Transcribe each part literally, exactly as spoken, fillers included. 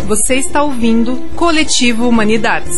Você está ouvindo Coletivo Humanidades.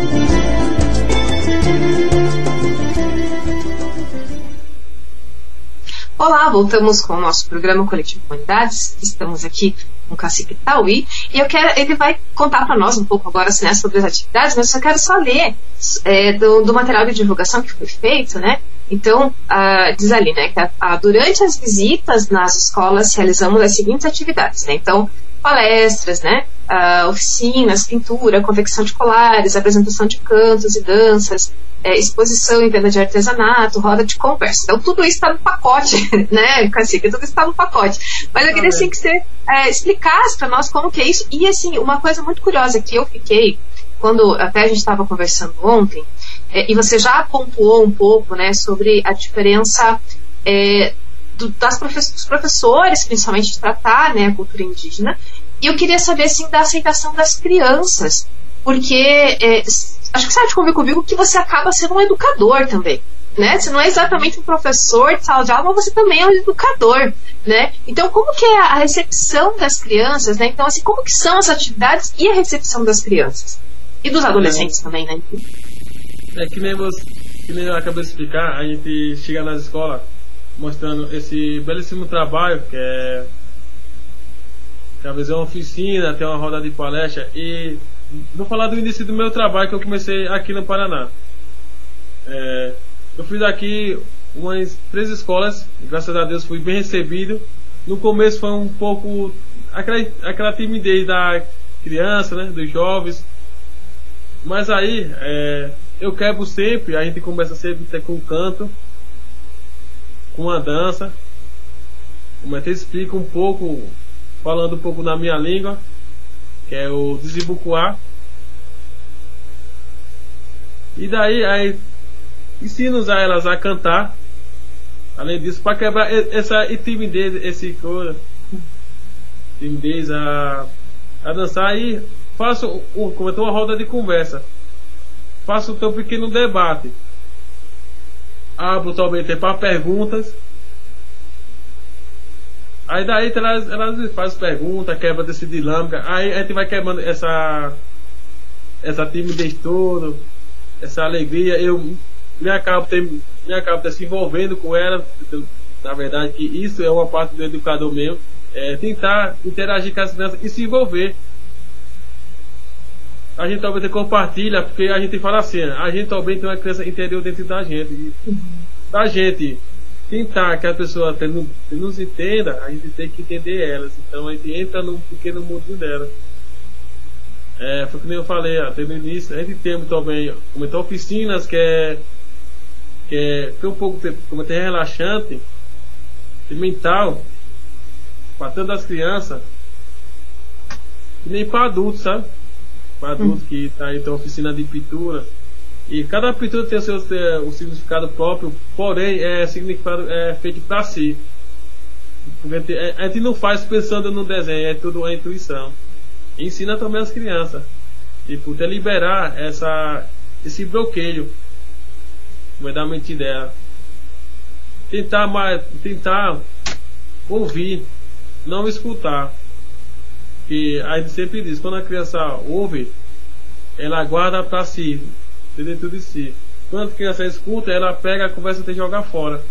Olá, voltamos com o nosso programa Coletivo Humanidades. Estamos aqui com o Cacique Tauí e eu quero, ele vai contar para nós um pouco agora assim, né, sobre as atividades, mas eu quero só ler é, do, do material de divulgação que foi feito, né? Então, ah, diz ali, né, que ah, durante as visitas nas escolas realizamos as seguintes atividades, né? Então, palestras, né, ah, oficinas, pintura, confecção de colares, apresentação de cantos e danças, é, exposição e venda de artesanato, roda de conversa. Então, tudo isso está no pacote, né, Cacique? Tudo isso está no pacote. Mas eu queria, assim, que você é, explicasse para nós como que é isso. E, assim, uma coisa muito curiosa que eu fiquei, quando até a gente estava conversando ontem, é, e você já pontuou um pouco, né, sobre a diferença é, do, das profe- dos professores, principalmente, de tratar, né, a cultura indígena. E eu queria saber, assim, da aceitação das crianças, porque é, acho que você vai convir comigo que você acaba sendo um educador também, né? Você não é exatamente um professor de sala de aula, mas você também é um educador, né? Então, como que é a recepção das crianças, né? Então, assim, como que são as atividades e a recepção das crianças? E dos adolescentes é, também, né? É que nem, você, que nem eu acabei de explicar, a gente chega nas escolas mostrando esse belíssimo trabalho, que é que às vezes é uma oficina, tem uma roda de palestra. E vou falar do início do meu trabalho, que eu comecei aqui no Paraná. É, eu fiz aqui umas três escolas, e graças a Deus fui bem recebido. No começo foi um pouco aquela, aquela timidez da criança, né, dos jovens. Mas aí é, eu quebro sempre, a gente começa sempre com canto, com a dança. Como é que eu explico um pouco, falando um pouco na minha língua, que é o Dizibucuá. E daí aí ensino a elas a cantar. Além disso, para quebrar essa timidez, esse coisa, timidez a, a dançar, e faço um, como uma roda de conversa. Faço um tão pequeno debate. Abro também para perguntas. Aí daí elas, elas fazem perguntas, quebra desse dinâmica. Aí a gente vai quebrando essa essa timidez toda, essa alegria. Eu me acabo, ter, me acabo ter se envolvendo com ela. Na verdade, que isso é uma parte do educador mesmo. É tentar interagir com as crianças e se envolver. A gente talvez compartilha, porque a gente fala assim, a gente também tem uma criança interior dentro da gente. E da gente tentar que a pessoa nos entenda, a gente tem que entender elas. Então a gente entra num pequeno mundo dela. É, foi que nem eu falei até no início, a gente tem também como então, oficinas que é que é, que é um pouco como é relaxante e mental para tanto as crianças, que nem para adultos, sabe? Para adultos hum. que tá aí, tem oficina de pintura. E cada pintura tem o seu o significado próprio, porém é significado é feito para si. Porque a gente não faz pensando no desenho, é tudo a intuição. E ensina também as crianças, tipo, até liberar essa, esse bloqueio da mente dela. Tentar mais, tentar ouvir, não escutar. Que a gente sempre diz, quando a criança ouve, ela guarda para si, dentro de si. Quando a criança escuta, ela pega a conversa e joga fora.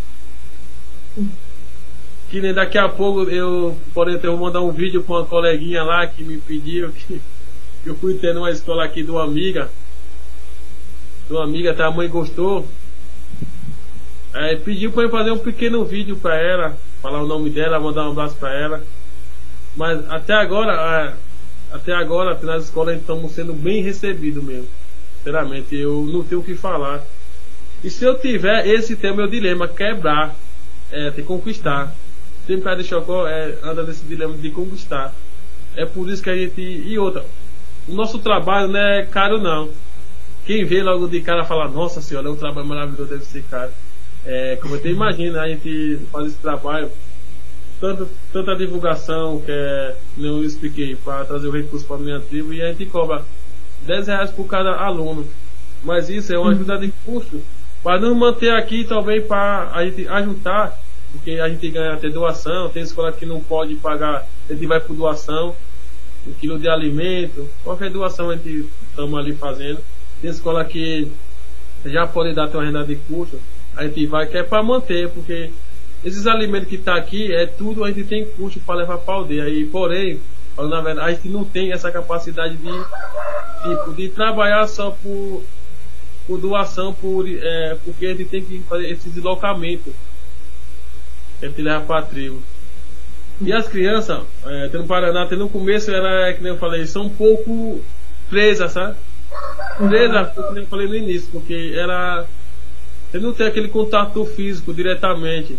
Que nem daqui a pouco eu, por exemplo, eu vou mandar um vídeo para uma coleguinha lá que me pediu, que eu fui ter numa escola aqui de uma amiga, de uma amiga, até a mãe gostou, aí pediu para eu fazer um pequeno vídeo para ela, falar o nome dela, mandar um abraço para ela. Mas até agora, até agora nas escolas estamos sendo bem recebidos mesmo. Sinceramente, eu não tenho o que falar. E se eu tiver, esse tem o meu dilema, quebrar, é, ter conquistar. Sempre a de Chocó é, anda nesse dilema de conquistar. É por isso que a gente... E outra, o nosso trabalho não é caro não. Quem vê logo de cara fala, nossa senhora, é um trabalho maravilhoso, deve ser caro. É, como eu te imagino, a gente faz esse trabalho, tanto, tanta divulgação, que é, como eu expliquei, para trazer o recurso para a minha tribo, e a gente cobra dez reais por cada aluno. Mas isso é uma ajuda de custo para nos manter aqui também, para a gente ajuntar, porque a gente ganha até doação, tem escola que não pode pagar, a gente vai por doação. um quilo de alimento, qualquer doação a gente estamos ali fazendo. Tem escola que já pode dar uma renda de custo, a gente vai, que é para manter, porque esses alimentos que está aqui, é tudo, a gente tem custo para levar para a aldeia. E, porém, na verdade, a gente não tem essa capacidade de, tipo, de trabalhar só por, por doação, por, é, porque a gente tem que fazer esse deslocamento. A gente leva para a tribo. E as crianças, é, no Paraná, até no começo, era, que nem eu falei, são um pouco presas, sabe? Presas, como eu falei no início, porque era... Você não tem aquele contato físico diretamente.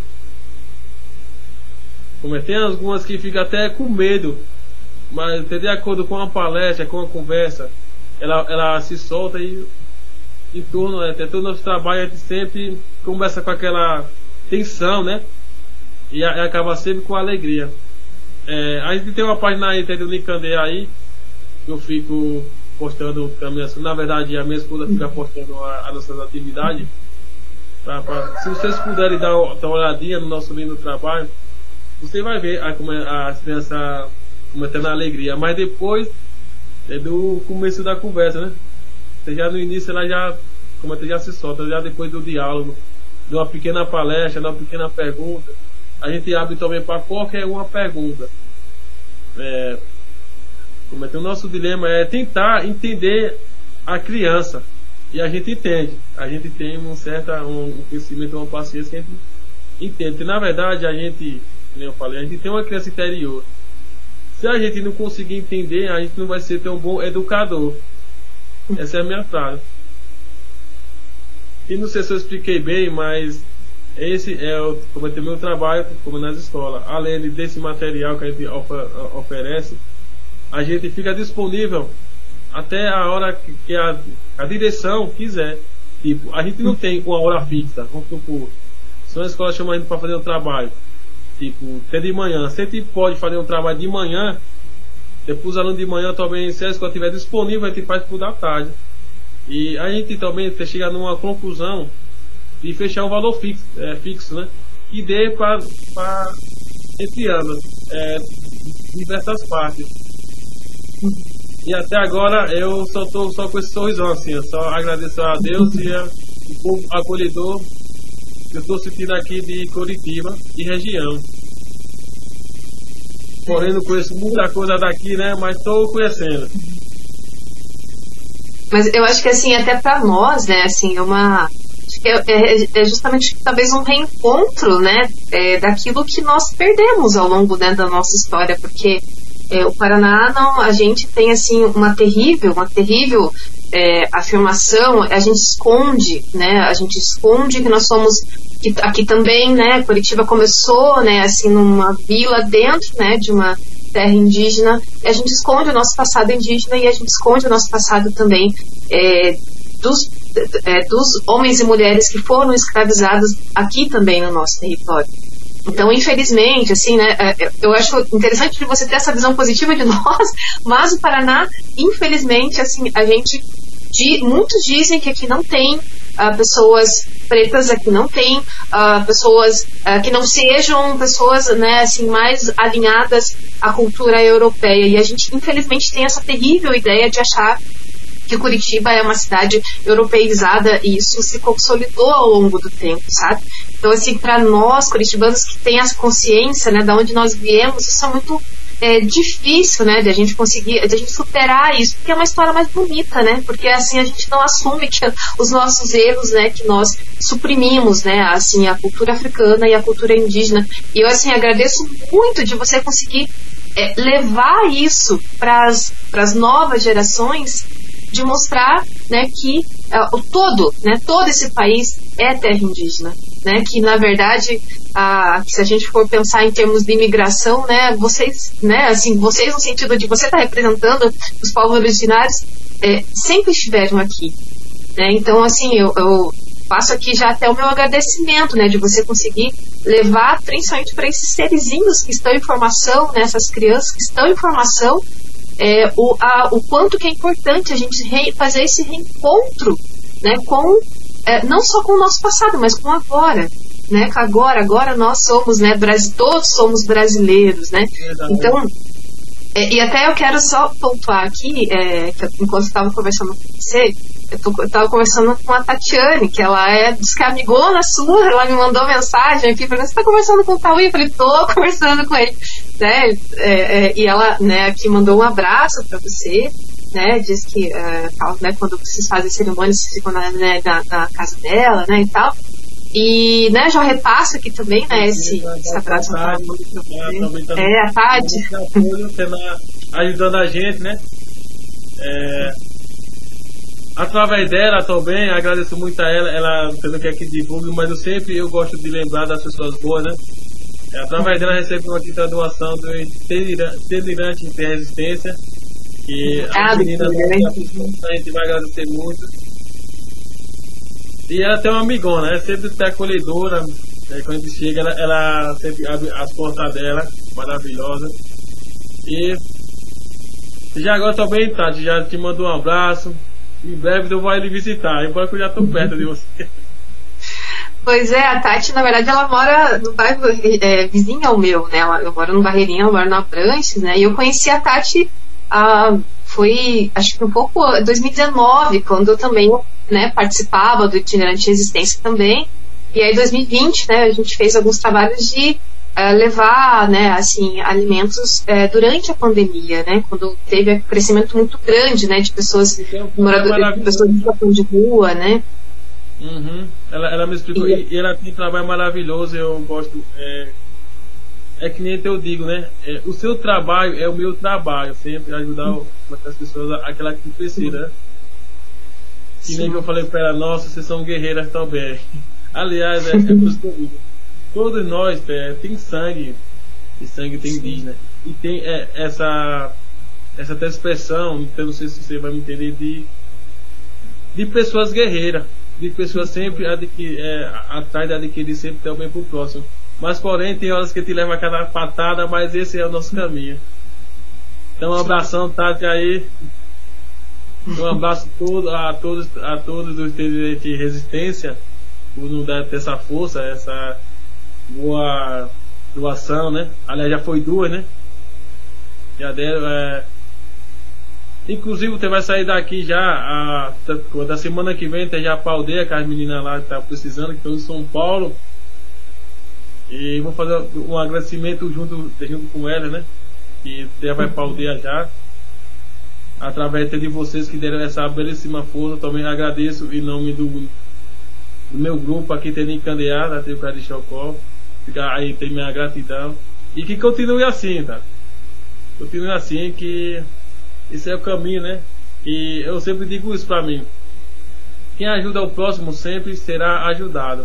Como é, tem algumas que ficam até com medo, mas de acordo com a palestra, com a conversa, ela, ela se solta e em torno, até todo o nosso trabalho a gente sempre conversa com aquela tensão, né? E, a, e acaba sempre com alegria. É, a gente tem uma página aí, tem do Nicandê aí, que eu fico postando também, na verdade a minha esposa fica postando as nossas atividades. Pra, pra, se vocês puderem dar, dar uma olhadinha no nosso lindo trabalho, você vai ver a, como as crianças cometendo a alegria, mas depois é do começo da conversa, né? Você já no início ela já, como é, já se solta, já depois do diálogo, de uma pequena palestra, de uma pequena pergunta, a gente abre também para qualquer uma pergunta. É, como é que o nosso dilema é tentar entender a criança, e a gente entende, a gente tem um certo um conhecimento, uma paciência que a gente entende, porque na verdade a gente, como eu falei, a gente tem uma criança interior. Se a gente não conseguir entender, a gente não vai ser tão bom educador. Essa é a minha frase. E não sei se eu expliquei bem, mas esse é o, como é o meu trabalho, como nas escolas. Além desse material que a gente oferece, a gente fica disponível até a hora que a, a direção quiser. Tipo, a gente não tem uma hora fixa. Vamos supor, se uma escola chama a gente para fazer um trabalho, tipo, até de manhã, se a gente pode fazer um trabalho de manhã, depois os alunos de manhã também, se a escola estiver disponível, a gente faz por da tarde. E a gente também chega numa conclusão de fechar um valor fixo, é, fixo, né? E dê para entre ambas, é, diversas partes. E até agora eu só estou só com esse sorrisão assim, eu só agradeço a Deus e a, o povo acolhedor que eu estou sentindo aqui de Curitiba e região. Porém não conheço muita coisa daqui, né? Mas estou conhecendo. Mas eu acho que assim, até para nós, né, assim, é uma é, é justamente talvez um reencontro, né, é, daquilo que nós perdemos ao longo, né, da nossa história, porque é, o Paraná, não, a gente tem assim uma terrível, uma terrível é, afirmação, a gente esconde, né, a gente esconde que nós somos, que aqui também, né, Curitiba começou, né, assim, numa vila dentro, né, de uma terra indígena, e a gente esconde o nosso passado indígena e a gente esconde o nosso passado também é, dos, é, dos homens e mulheres que foram escravizados aqui também no nosso território. Então, infelizmente, assim, né, eu acho interessante de você ter essa visão positiva de nós, mas o Paraná, infelizmente, assim, a gente, de, muitos dizem que aqui não tem uh, pessoas pretas, aqui não tem uh, pessoas uh, que não sejam pessoas, né, assim, mais alinhadas à cultura europeia, e a gente, infelizmente, tem essa terrível ideia de achar que Curitiba é uma cidade europeizada, e isso se consolidou ao longo do tempo, sabe? Então, assim, para nós, curitibanos, que tem essa consciência, né, de onde nós viemos, isso é muito é, difícil, né, de a gente conseguir, de a gente superar isso, porque é uma história mais bonita, né, porque, assim, a gente não assume que os nossos erros, né, que nós suprimimos, né, assim, a cultura africana e a cultura indígena. E eu, assim, agradeço muito de você conseguir é, levar isso para as novas gerações, de mostrar, né, que uh, o todo, né, todo esse país é terra indígena, né, que na verdade, uh, se a gente for pensar em termos de imigração, né, vocês, né, assim, vocês no sentido de você estar tá representando os povos originários, é, sempre estiveram aqui, né, então assim, eu, eu faço aqui já até o meu agradecimento, né, de você conseguir levar principalmente para esses serizinhos que estão em formação, né, essas crianças que estão em formação, É, o, a, o quanto que é importante a gente re, fazer esse reencontro, né, com, é, não só com o nosso passado, mas com agora, né, que agora, agora nós somos, né, Brasil, todos somos brasileiros, né, então É, e até eu quero só pontuar aqui, é, que enquanto eu estava conversando com você, eu estava conversando com a Tatiane, que ela é, diz que é amigona sua, ela me mandou mensagem aqui, falando, você está conversando com o Tauí? Eu falei, estou conversando com ele, né, é, é, e ela, né, aqui mandou um abraço para você, né, diz que, é, tal, né, quando vocês fazem cerimônias, vocês ficam na, né, na, na casa dela, né, e tal. E, né, já repasso aqui também, né, esse, esse abraço para você. É, a Tati. Ajudando a gente, né? É, através dela também, agradeço muito a ela, ela não quer que divulgue, mas eu sempre eu gosto de lembrar das pessoas boas, né? É, através dela recebeu aqui a doação do Delirante em Resistência, que ah, a menina a gente vai agradecer muito. E ela tem uma amigona, né? Sempre está acolhedora. Né? Quando a gente chega, ela, ela sempre abre as portas dela, maravilhosa. E já agora também, Tati, já te mando um abraço. Em breve eu vou lhe visitar, embora que eu já estou perto de você. Pois é, a Tati, na verdade, ela mora no bairro é, vizinho ao meu, né? Ela, eu moro no Barreirinha, ela mora na Abranches, né? E eu conheci a Tati, ah, foi, acho que um pouco, dois mil e dezenove, quando eu também, né, participava do Itinerante Resistência também. E aí, em dois mil e vinte, né, a gente fez alguns trabalhos de uh, levar, né, assim, alimentos uh, durante a pandemia, né, quando teve um crescimento muito grande, né, de pessoas moradoras, de pessoas em situação de rua, né. Uhum. Ela, ela me explicou, e, e ela tem um trabalho maravilhoso, eu gosto, é, é que nem eu digo, né, é, o seu trabalho é o meu trabalho, sempre ajudar uhum. as pessoas, aquela que precisa, né. Que nem que eu falei para ela, nossa, vocês são guerreiras também. Aliás, é, é por isso que eu digo. Todos nós é, tem sangue, e sangue tem indígena. E tem é, essa, essa expressão, então não sei se você vai me entender, de, de pessoas guerreiras, de pessoas sempre adquirir, é, atrás de adquirir sempre ter o bem pro próximo. Mas porém, tem horas que te leva a cada patada, mas esse é o nosso caminho. Então, um abração, Tati, aí. Um abraço todo, a todos a todos os de resistência por nos dar essa força, essa boa doação, né? Aliás, já foi duas, né? Já deram, é... inclusive você vai sair daqui já a, da semana que vem tem já a Paldeia, que as meninas lá estão precisando, que estão em São Paulo, e vou fazer um agradecimento junto, junto com ela, né? Que já vai Paldeia já. Através de vocês que deram essa belíssima força, também agradeço em nome do, do meu grupo aqui, tem em Candeá, da Teuca de Chocó, aí tem minha gratidão, e que continue assim, tá? Continue assim, que esse é o caminho, né? E eu sempre digo isso pra mim: quem ajuda o próximo sempre será ajudado.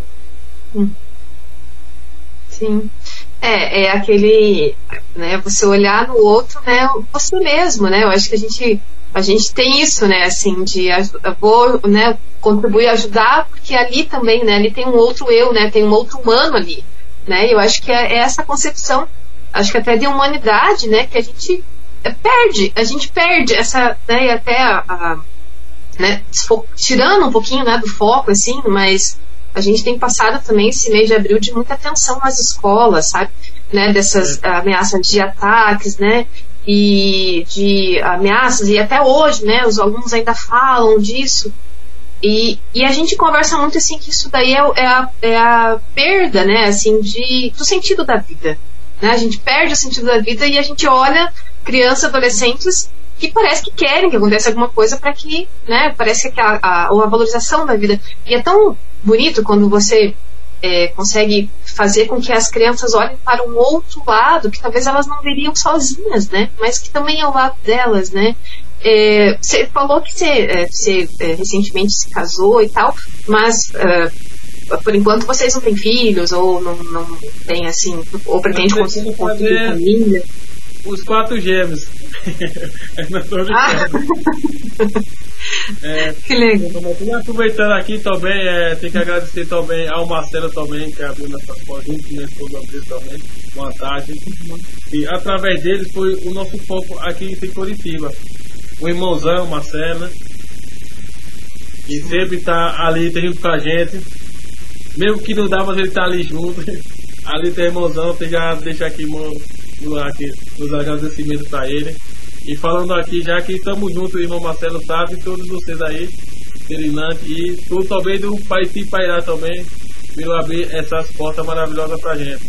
Sim. É, é aquele, né, você olhar no outro, né, você mesmo, né, eu acho que a gente, a gente tem isso, né, assim, de, eu vou, né, contribuir, ajudar, porque ali também, né, ali tem um outro eu, né, tem um outro humano ali, né, eu acho que é, é essa concepção, acho que até de humanidade, né, que a gente perde, a gente perde essa, né, e até a, a né, tirando um pouquinho, né, do foco, assim, mas a gente tem passado também esse mês de abril de muita atenção nas escolas, sabe? Né? Dessas é. ameaças de ataques, né? E de ameaças, e até hoje, né? Os alunos ainda falam disso. E, e a gente conversa muito assim que isso daí é, é, a, é a perda, né? Assim, de, do sentido da vida. Né? A gente perde o sentido da vida e a gente olha crianças, adolescentes que parece que querem que aconteça alguma coisa para que, né? Parece que a, a, a valorização da vida. E é tão bonito quando você é, consegue fazer com que as crianças olhem para um outro lado que talvez elas não veriam sozinhas, né? Mas que também é o lado delas, né? É, você falou que você, é, você é, recentemente se casou e tal, mas é, por enquanto vocês não têm filhos ou não, não tem assim, ou pretende construir família? Os quatro gêmeos. Ah. É, que legal. Aproveitando aqui também, é, tem que agradecer também ao Marcelo também, que abriu nossas portas junto com toda vez também. Boa tarde. E através deles foi o nosso foco aqui em Curitiba. O irmãozão, Marcelo, né? Que sempre tá ali, tá junto com a gente. Mesmo que não dá, mas ele tá ali junto. Ali tem irmãozão, tem já deixa aqui, irmão. aqui, os agradecimentos para ele. E falando aqui, já que estamos juntos, o irmão Marcelo sabe, todos vocês aí, Serenante, e tudo também do Paiti Pairá também, pelo abrir essas portas maravilhosas para a gente.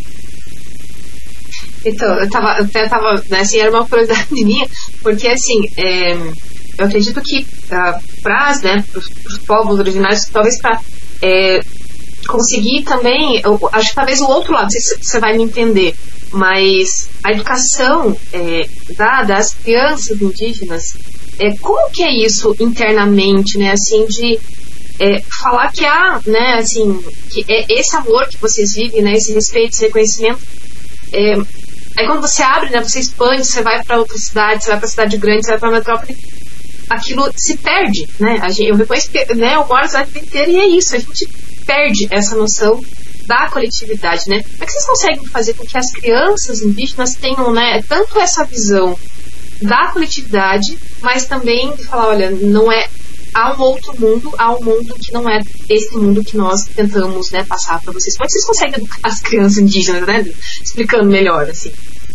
Então, eu tava, eu até tava, né, assim, era uma curiosidade minha, porque assim, é, eu acredito que uh, para né, os povos originários, talvez para é, conseguir também, eu acho que talvez o outro lado, não sei se você vai me entender, mas a educação é, da, das crianças indígenas, é, como que é isso internamente, né, assim, de é, falar que há, né, assim, que é esse amor que vocês vivem, né, esse respeito, esse reconhecimento, é, aí quando você abre, né, você expande, você vai para outra cidade, você vai para cidade grande, você vai para metrópole, aquilo se perde, né? A gente, eu depois, né, eu moro a cidade inteira e é isso, a gente perde essa noção da coletividade, né? Como é que vocês conseguem fazer com que as crianças indígenas tenham, né, tanto essa visão da coletividade, mas também de falar, olha, não é, há um outro mundo, há um mundo que não é esse mundo que nós tentamos, né, passar para vocês. Como é que vocês conseguem educar as crianças indígenas, né? Explicando melhor, assim.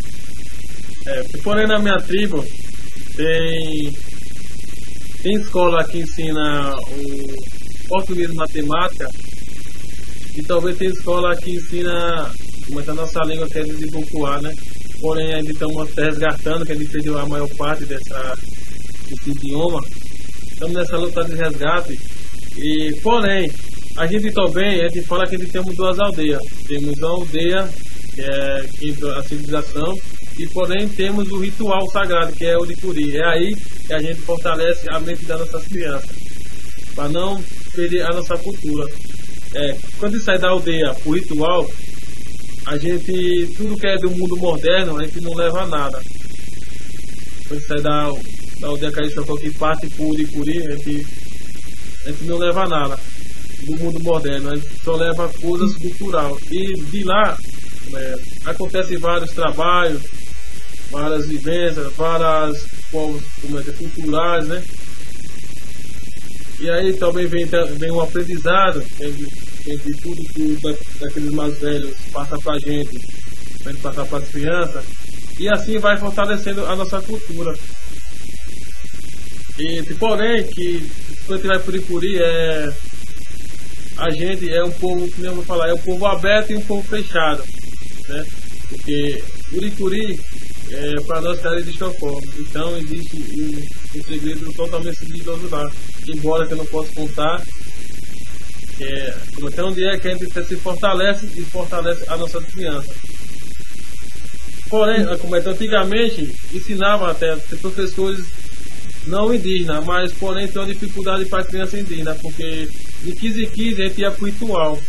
É, porém, na minha tribo tem tem escola que ensina o português e matemática, e talvez tem escola que ensina como é que a nossa língua quer desenvolver, né? Porém, ainda estamos resgatando, que a gente perdeu a maior parte dessa, desse idioma. Estamos nessa luta de resgate. E, porém, a gente também, a gente fala que a gente temos duas aldeias. Temos a aldeia, que é a civilização, e porém temos o ritual sagrado, que é o Uricuri. É aí que a gente fortalece a mente das nossas crianças, para não perder a nossa cultura. É, quando sai da aldeia para o ritual, a gente, tudo que é do mundo moderno, a gente não leva nada. Quando sai da, da aldeia Caixão, que parte para o Uricuri, a gente, a gente não leva nada do mundo moderno, a gente só leva coisas culturais. E de lá é, acontecem vários trabalhos, várias vivências, várias povos como é, culturais, né? E aí também vem, vem um aprendizado entre tudo que da, daqueles mais velhos passa pra gente, pra gente passar para as crianças, e assim vai fortalecendo a nossa cultura. E porém que quando a gente vai por Uricuri, é a gente é um povo, como eu vou falar, é um povo aberto e um povo fechado, né? Porque Uricuri é, para nós cara existe uma forma, então existe um, um segredo totalmente sigiloso lá, embora que eu não possa contar, que é como até onde é que a gente se fortalece e fortalece a nossa criança. Porém, como é que antigamente ensinava até professores não indígenas, mas porém tem uma dificuldade para a criança indígena, porque de quinze em quinze a gente ia para o ritual.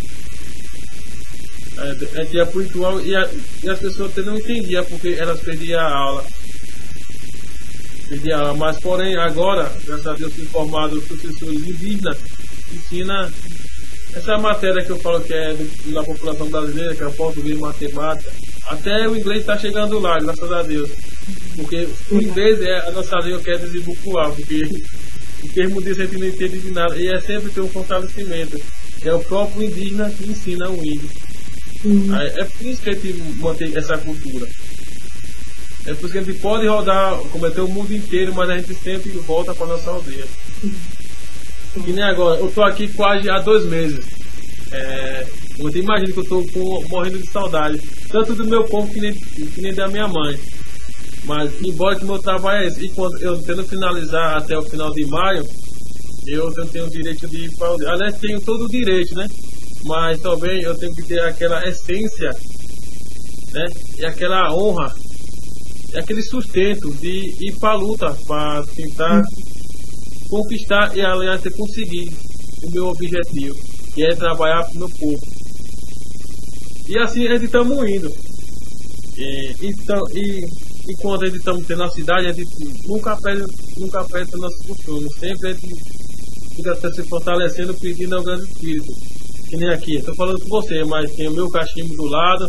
A gente ia para o ritual e, a, e as pessoas não entendiam porque elas perdiam a aula. Perdiam a aula. Mas porém agora, graças a Deus, informados professores indígenas, ensina essa matéria que eu falo que é da população brasileira, que é o português e matemática. Até o inglês está chegando lá, graças a Deus. Porque o inglês é a nossa língua que é desenvolver, porque o termo disso a gente não entende de nada. E é sempre ter um fortalecimento. É o próprio indígena que ensina o índio. Uhum. É por isso que a gente mantém essa cultura. É por isso que a gente pode rodar, cometer o mundo inteiro, mas a gente sempre volta para nossa aldeia. Uhum. Que nem agora, eu estou aqui quase há dois meses. É, você imagina que eu estou morrendo de saudade, tanto do meu povo que nem, que nem da minha mãe. Mas, embora que o meu trabalho é esse, e quando eu tento finalizar até o final de maio, eu não tenho o direito de ir para o... Aliás, tenho todo o direito, né? Mas também eu tenho que ter aquela essência, né? E aquela honra, e aquele sustento de ir para a luta, para tentar conquistar e, aliás, conseguir o meu objetivo, que é trabalhar para o meu povo. E assim a gente estamos indo. E, então, e enquanto a gente estamos tendo na cidade, a gente nunca perde, nunca perde o nosso costume. Sempre a gente fica se fortalecendo, pedindo ao grande espírito. Que nem aqui, estou falando com você, mas tem o meu cachimbo do lado,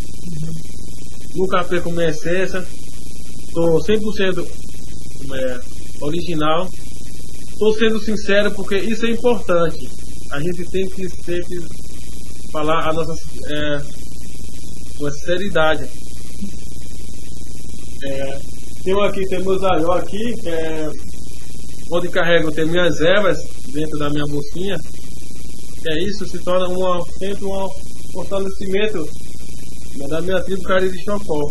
nunca perco minha essência, estou cem por cento é, original, estou sendo sincero porque isso é importante. A gente tem que sempre falar a nossa é, com sinceridade, É, tem aqui, tem meus aió aqui, que é onde carrego, tem minhas ervas dentro da minha bolsinha. É isso, se torna uma, sempre um fortalecimento da minha tribo Cariri de Chocó.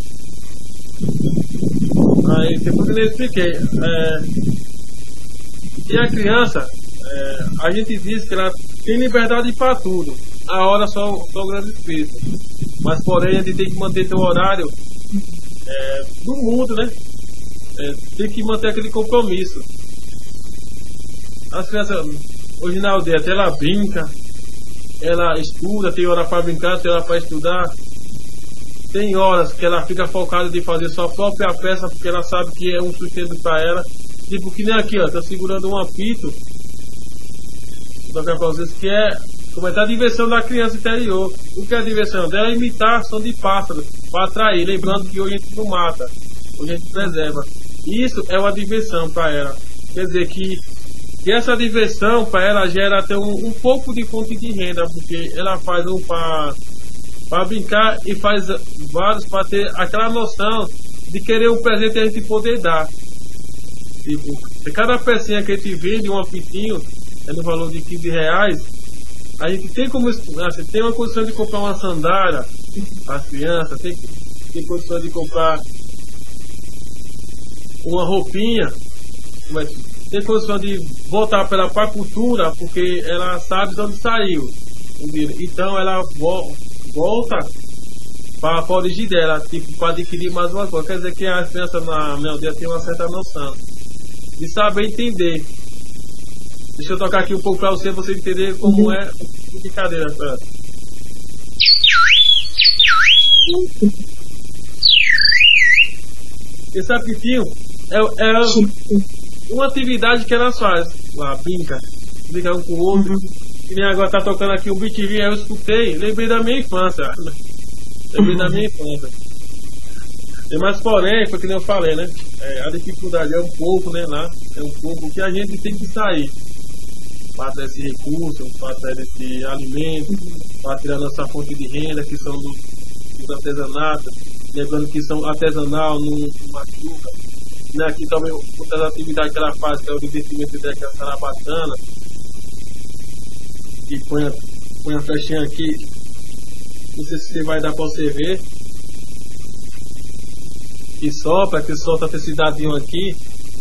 Aí depois que eu expliquei, é, e a criança, é, a gente diz que ela tem liberdade para tudo, a hora só, só o grande espírito, mas porém a gente tem que manter seu horário é, do mundo, né? É, tem que manter aquele compromisso. As crianças hoje na aldeia, até ela brinca, ela estuda, tem hora para brincar, tem hora para estudar. Tem horas que ela fica focada de fazer sua própria peça, porque ela sabe que é um sustento para ela. Tipo que nem aqui, ó, tá segurando um apito. Vou tocar para vocês que é como é a diversão da criança interior. O que é a diversão? Dela imitar som de pássaro para atrair. Lembrando que hoje a gente não mata, hoje a gente preserva. Isso é uma diversão para ela. Quer dizer que, que essa diversão para ela gera até um, um pouco de fonte de renda, porque ela faz um para para brincar e faz vários para ter aquela noção de querer um presente e a gente poder dar. Tipo, cada pecinha que a gente vende, um apitinho, é no valor de quinze reais, a gente tem como, assim, tem uma condição de comprar uma sandália para as crianças, tem, tem condição de comprar uma roupinha, tem condição de voltar para a cultura, porque ela sabe de onde saiu. Então ela volta para a origem dela, tipo, para adquirir mais uma coisa. Quer dizer que as crianças na minha aldeia tem uma certa noção de saber entender. Deixa eu tocar aqui um pouco para você, você entender como é a brincadeira. Tá? Esse apitinho é, é uma atividade que elas fazem. Lá, brinca, brinca um com o outro. Que nem agora tá tocando aqui um B T V, aí eu escutei, lembrei da minha infância. Lembrei da minha infância. Mas porém, foi que nem eu falei, né? É, a dificuldade é um pouco, né? Lá, é um pouco que a gente tem que sair para ter esse recurso, para ter esse alimento, para tirar nossa fonte de renda, que são dos, dos artesanatos. Lembrando que são artesanal, não machuca. Né? Aqui também outra atividade que ela faz, que é o divertimento dela, que é a sarabatana. E põe a, põe a flechinha aqui. Não sei se você vai dar para você ver. E sopra, que solta esse dadinho aqui.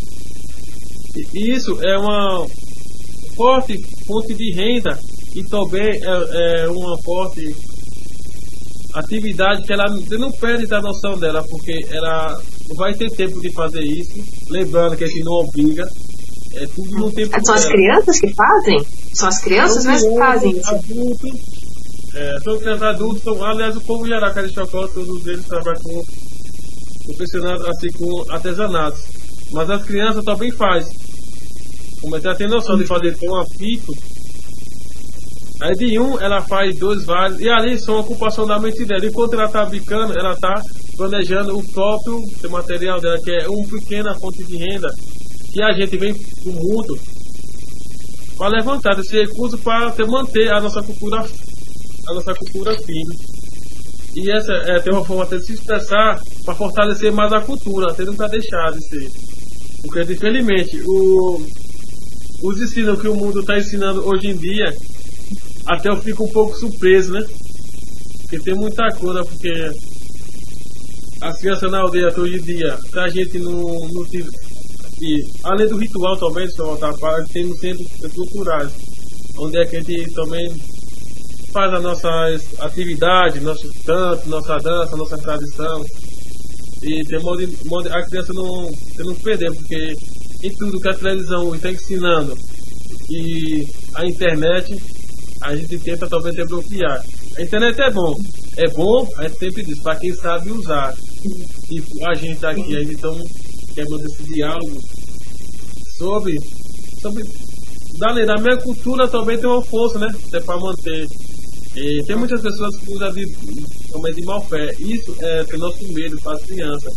E isso é uma forte fonte de renda. E também é, é uma forte atividade que ela não perde da noção dela, porque ela vai ter tempo de fazer isso. Lembrando que a gente não obriga. É tudo no tempo São dela. As crianças que fazem? São as crianças mesmo que fazem isso? Adultos, é, são crianças adultos, são, aliás, o povo geral, Cariri de Chocó, todos eles trabalham com profissionais, assim, com artesanatos. Mas as crianças também fazem. Como ela tem noção de fazer tem um apito, aí de um ela faz dois vários, e ali são a ocupação da mente dela. Enquanto ela está brincando, ela está planejando o próprio material dela, que é uma pequena fonte de renda, que a gente vem do mundo para levantar esse recurso para manter a nossa cultura, a nossa cultura firme. E essa é ter uma forma de se expressar para fortalecer mais a cultura, até nunca deixar de ser. Porque, infelizmente, o, os ensinos que o mundo está ensinando hoje em dia, até eu fico um pouco surpreso, né? Porque tem muita coisa, porque as crianças na aldeia hoje em dia, se a gente não, não tiver. E, além do ritual também, se eu voltar para, tem centros culturais, onde é que a gente também faz a nossa atividade, nosso canto, nossa dança, nossa tradição. E tem modo, modo a criança não, não perder, porque em tudo que a televisão está ensinando e a internet, a gente tenta talvez até bloquear. A internet é bom, é bom, a gente sempre diz, para quem sabe usar. E a gente aqui, a gente então quebrando esse diálogo sobre, sobre da, da minha cultura também tem uma força, né? É para manter. E tem muitas pessoas que usam de, de, de má fé. Isso é o nosso medo para as crianças.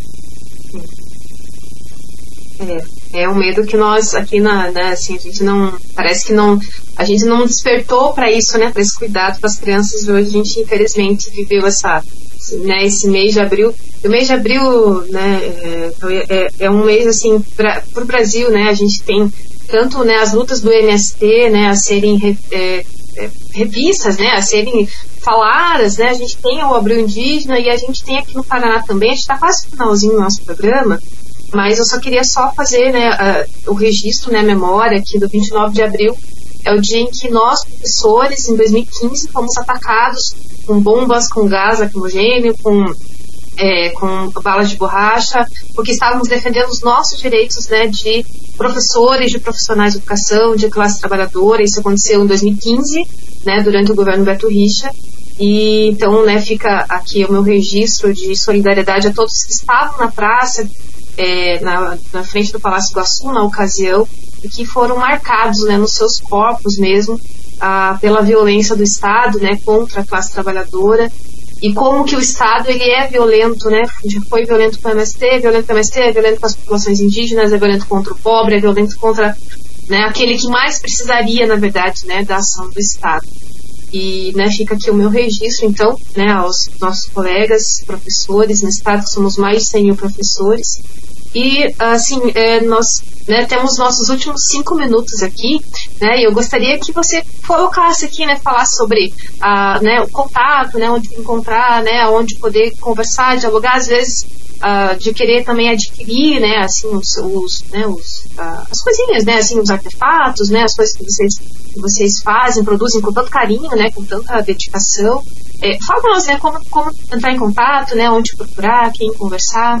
É, é um medo que nós aqui na, né, assim, a gente não, parece que não, a gente não despertou para isso, né, para esse cuidado para as crianças. Hoje a gente infelizmente viveu essa, né, esse mês de abril o mês de abril, né, é, é, é um mês, assim, para o Brasil, né, a gente tem tanto, né, as lutas do M S T, né, a serem é, é, revistas, né, a serem faladas, né, a gente tem o Abril Indígena e a gente tem aqui no Paraná também, a gente está quase no finalzinho do nosso programa, mas eu só queria só fazer, né, a, o registro, né, a memória aqui do vinte e nove de abril, é o dia em que nós, professores, em dois mil e quinze, fomos atacados com bombas, com gás lacrimogêneo, com, é, com balas de borracha, porque estávamos defendendo os nossos direitos, né, de professores, de profissionais de educação, de classe trabalhadora. Isso aconteceu em dois mil e quinze, né, durante o governo Beto Richa. E então, né, fica aqui o meu registro de solidariedade a todos que estavam na praça, é, na, na frente do Palácio Iguaçu, na ocasião, e que foram marcados, né, nos seus corpos mesmo, ah, pela violência do Estado, né, contra a classe trabalhadora, e como que o Estado, ele é violento, né, já foi violento com o M S T, é violento com o M S T, é violento com as populações indígenas, é violento contra o pobre, é violento contra, né, aquele que mais precisaria, na verdade, né, da ação do Estado. E, né, fica aqui o meu registro, então, né, aos nossos colegas, professores, no Estado somos mais de cem mil professores, e, assim, é, nós, né, temos nossos últimos cinco minutos aqui, né, e eu gostaria que você colocasse aqui, né, falasse sobre ah, né, o contato, né, onde encontrar, né, onde poder conversar, dialogar, às vezes, ah, de querer também adquirir, né, assim, os, os, né, os, ah, as coisinhas, né, assim, os artefatos, né, as coisas que vocês, que vocês fazem, produzem com tanto carinho, né, com tanta dedicação. É, fala para nós, né, como, como entrar em contato, né, onde procurar, quem conversar.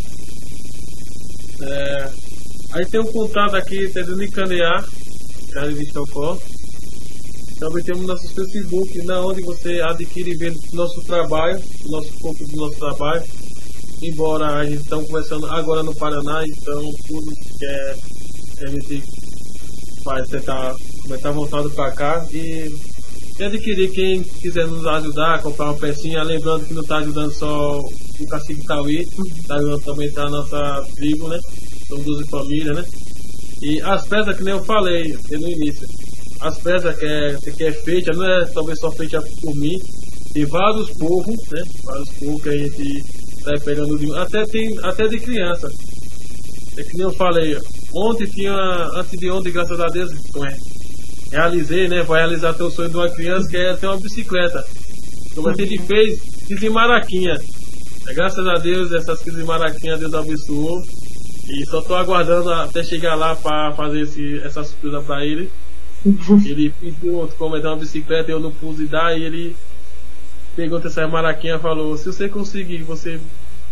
É, aí tem um contato aqui, tem do Nicandeá, cara de Chocó. Também temos nosso Facebook, na onde você adquire e vê nosso trabalho, nosso pouco do nosso trabalho. Embora a gente está conversando agora no Paraná, então tudo que é, a gente vai tentar, vai estar voltado para cá. E, e adquirir, quem quiser nos ajudar, comprar uma pecinha, lembrando que não está ajudando só o Cacique Tauí, está ajudando também a nossa tribo, né? São doze famílias, né? E as peças, que nem eu falei no início, as peças que é, que é feita, não é talvez só feita por mim, tem vários povos, né? Vários povos que a gente está pegando, de, até, tem, até de criança. É que nem eu falei, ontem tinha, antes de ontem, graças a Deus, realizei, né? Vou realizar teu sonho de uma criança, que é ter uma bicicleta. Como a gente fez, fiz em Maraquinha. Graças a Deus, essas crises de Maraquinha, Deus abençoou. E só estou aguardando até chegar lá para fazer esse, essa surpresa para ele. Ele pediu como é uma bicicleta, eu não pude dar, e ele pegou essa Maraquinha e falou: se você conseguir, você.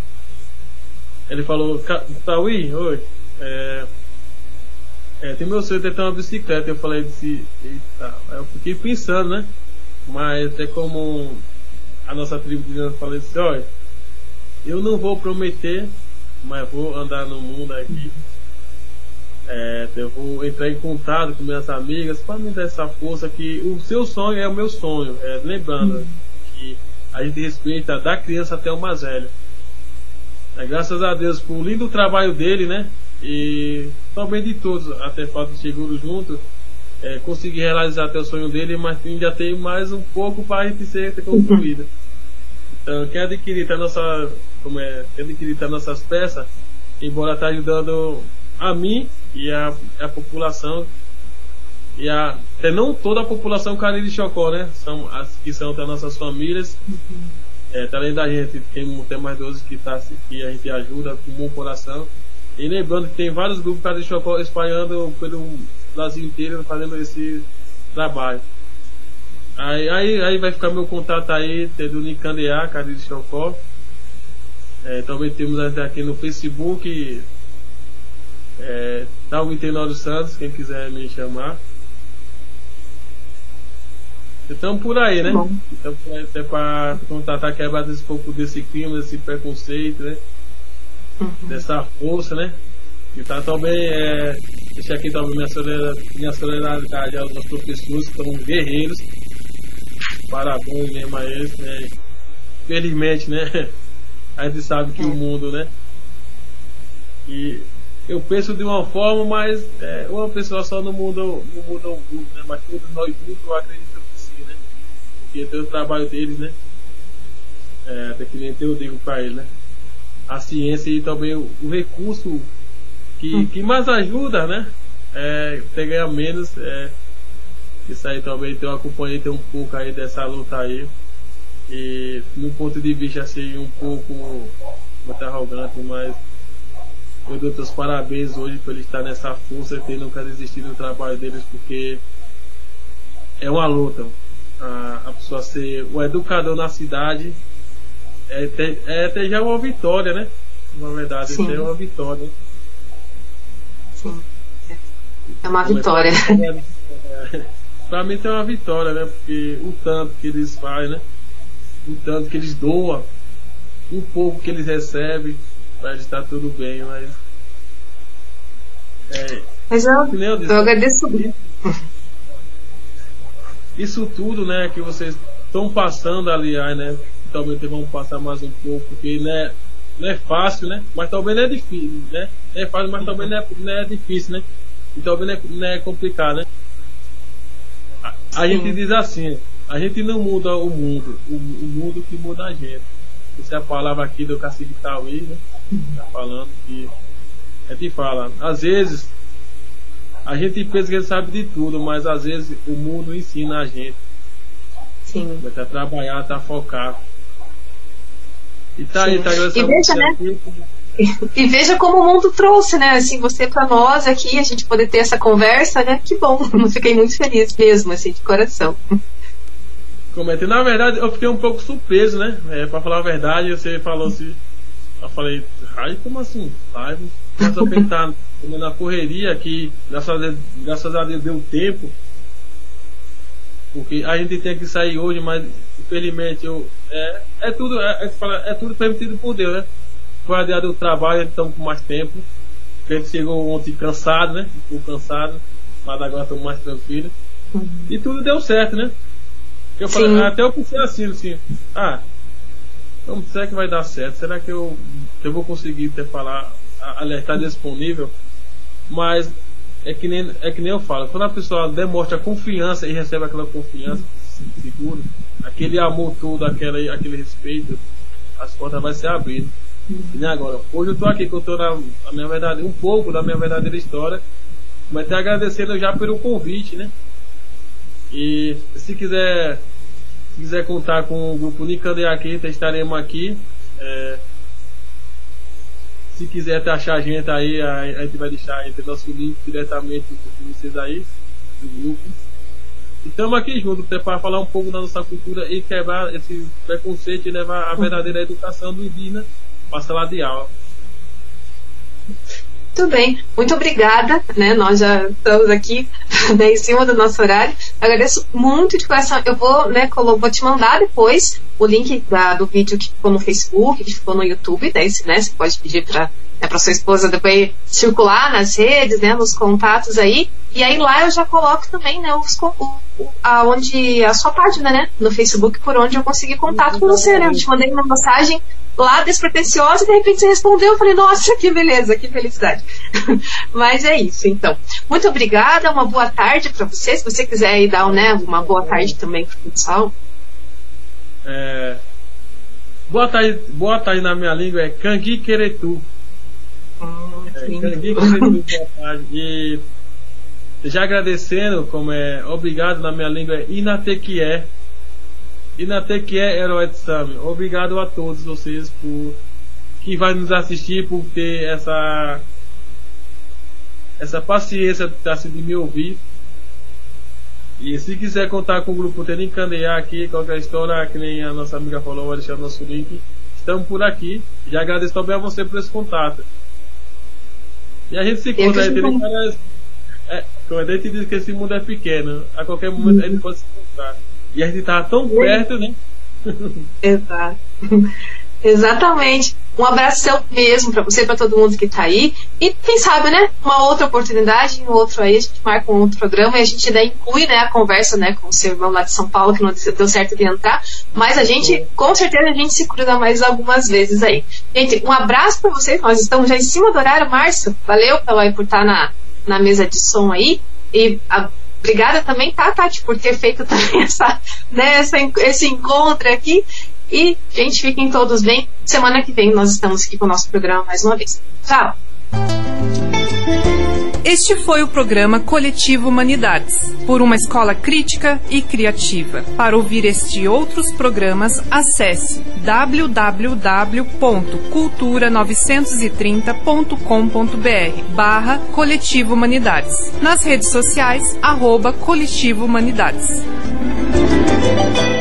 Ele falou: Tauí, oi, é, é, tem meu sonho de ter uma bicicleta. Eu falei: disse, eita, eu fiquei pensando, né? Mas até como a nossa tribo de falei assim: olha, eu não vou prometer, mas vou andar no mundo aqui. É, eu vou entrar em contato com minhas amigas para me dar essa força, que o seu sonho é o meu sonho. É, lembrando que a gente respeita da criança até o mais velho. É, graças a Deus por lindo trabalho dele, né? E também de todos, até falta de seguro junto, é, conseguir realizar até o sonho dele, mas ainda tem mais um pouco para a gente ser concluída. Então, quem adquirir tá nossa, como é, quem adquirir tá nossas peças, embora está ajudando a mim e a, a população, e a, até não toda a população Cariri de Chocó, né? São as que são das nossas famílias. É, tá além da gente, tem, tem mais doze que, tá, que a gente ajuda com bom coração. E lembrando que tem vários grupos Cariri de Chocó espalhando pelo Brasil inteiro, fazendo esse trabalho. Aí, aí, aí vai ficar meu contato aí, tem do Nicandeá, Cariri de Chocó. É, também temos aqui no Facebook, é, Tauí Tenório Santos, quem quiser me chamar. Estamos por aí, né? Estamos por aí até para contatar, quebrar esse pouco desse clima, desse preconceito, né? Uhum. Dessa força, né? E tá também, é, deixar aqui também minha solidariedade, minha solidariedade aos professores que são guerreiros. Parabéns mesmo a eles, né? Felizmente, né? A gente sabe que é. O mundo, né? E eu penso de uma forma, mas é, uma pessoa só não muda, não muda o mundo, né? Mas todos nós juntos, eu acredito que sim, né? Porque tem o trabalho deles, né? É, até que nem eu digo pra ele, né? a ciência e também o, o recurso que, hum. que mais ajuda, né? É, ter ganhar menos. É, isso aí também eu acompanhei um pouco aí dessa luta aí. E no ponto de vista assim, um pouco muito arrogante, mas eu dou teus parabéns hoje por ele estar nessa força e ter nunca desistido do trabalho deles, porque é uma luta. A, a pessoa ser o educador na cidade é ter, é ter já uma vitória, né? Na verdade, Sim. é uma vitória. Sim. É uma vitória. Pra mim é uma vitória, né? Porque o tanto que eles fazem, né? O tanto que eles doam, um pouco que eles recebem, para eles estar tudo bem, mas. É, mas eu, eu, disse, eu agradeço. Isso tudo, né, que vocês estão passando, aliás, né? Talvez vão passar mais um pouco, porque não é, não é fácil, né? Mas talvez não é difícil, né? É fácil, mas talvez não é, não é difícil, né? E talvez não é, não é complicado, né? A, a gente diz assim. A gente não muda o mundo, o, o mundo que muda a gente. Essa é a palavra aqui do Cacique Tauí, né? Tá falando que a gente fala, às vezes a gente pensa que a gente sabe de tudo, mas às vezes o mundo ensina a gente. Sim. Tá trabalhar, tá focar. E tá Sim. aí, tá agradecendo. E veja, né? Aqui. E veja como o mundo trouxe, né? Assim, você para nós aqui, a gente poder ter essa conversa, né? Que bom. Fiquei muito feliz mesmo, assim, de coração. Na verdade, eu fiquei um pouco surpreso, né? É, pra falar a verdade, você falou assim. Eu falei, ai, como assim? Ai, mas eu pensar na correria que, graças, graças a Deus, deu tempo. Porque a gente tem que sair hoje, mas infelizmente eu, é, é, tudo, é, é, é tudo permitido por Deus, né? Foi a dia do trabalho, então com mais tempo. A gente chegou ontem cansado, né? Ficou cansado, mas agora estamos mais tranquilos. E tudo deu certo, né? Eu falei, até eu pensei assim, assim, ah, então, será que vai dar certo? Será que eu, eu vou conseguir ter falar, aliás, estar disponível? Mas é que, nem, é que nem eu falo, quando a pessoa demonstra confiança e recebe aquela confiança, se seguro, aquele amor todo, aquele, aquele respeito, as portas vão se abrindo. E nem agora, hoje eu estou aqui contando a, a minha verdade, um pouco da minha verdadeira história, mas até agradecendo já pelo convite, né? E se quiser se quiser contar com o grupo Nicandeaqui, estaremos aqui. É, se quiser até achar a gente aí, a, a gente vai deixar entre nosso link diretamente com vocês aí do grupo. E estamos aqui juntos para falar um pouco da nossa cultura e quebrar esse preconceito e levar a verdadeira educação do indígena para a sala de aula. Muito bem, muito obrigada, né? Nós já estamos aqui né, em cima do nosso horário. Eu agradeço muito de coração. Eu vou, né, vou te mandar depois o link da, do vídeo que ficou no Facebook, que ficou no YouTube. Daí, né, você pode pedir para né, para sua esposa depois circular nas redes, né, nos contatos aí. E aí lá eu já coloco também, né, os, o, aonde a sua página, né, no Facebook, por onde eu consegui contato com você, né? Eu te mandei uma mensagem lá despretensiosa e de repente você respondeu. Eu falei, nossa, que beleza, que felicidade. Mas é isso, então. Muito obrigada, uma boa tarde para você. Se você quiser aí dar né, uma boa tarde também para o pessoal. É, boa tarde, boa tarde na minha língua é Cangui Queretu. Hum, é, Cangui Queretu, boa tarde. E já agradecendo, como é obrigado na minha língua é Inatequié. Inatequié Herói de Sami. Obrigado a todos vocês por que vai nos assistir, por ter essa essa paciência de me ouvir. E se quiser contar com o grupo Terim Candear aqui, qualquer história, que nem a nossa amiga falou, vai deixar o nosso link. Estamos por aqui. Já agradeço também a você por esse contato. E a gente se encontra aí, Terim Candear. É, quando a gente diz que esse mundo é pequeno, a qualquer momento a gente pode se encontrar. E a gente estava tão perto, né? Exato. Exatamente. Um abração mesmo para você, para todo mundo que está aí. E quem sabe, né? Uma outra oportunidade, um outro aí, a gente marca um outro programa e a gente ainda inclui né, a conversa né, com o seu irmão lá de São Paulo, que não deu certo de entrar. Mas a gente, com certeza, a gente se cruza mais algumas vezes aí. Gente, um abraço para vocês. Nós estamos já em cima do horário, Márcio. Valeu pela, por estar na, na mesa de som aí. E a, obrigada também, tá, Tati, por ter feito também essa, né, essa, esse encontro aqui. E, gente, fiquem todos bem. Semana que vem nós estamos aqui com o nosso programa mais uma vez. Tchau! Este foi o programa Coletivo Humanidades, por uma escola crítica e criativa. Para ouvir este e outros programas, acesse w w w ponto cultura novecentos e trinta ponto com ponto b r barra Coletivo Humanidades. Nas redes sociais, arroba Coletivo Humanidades.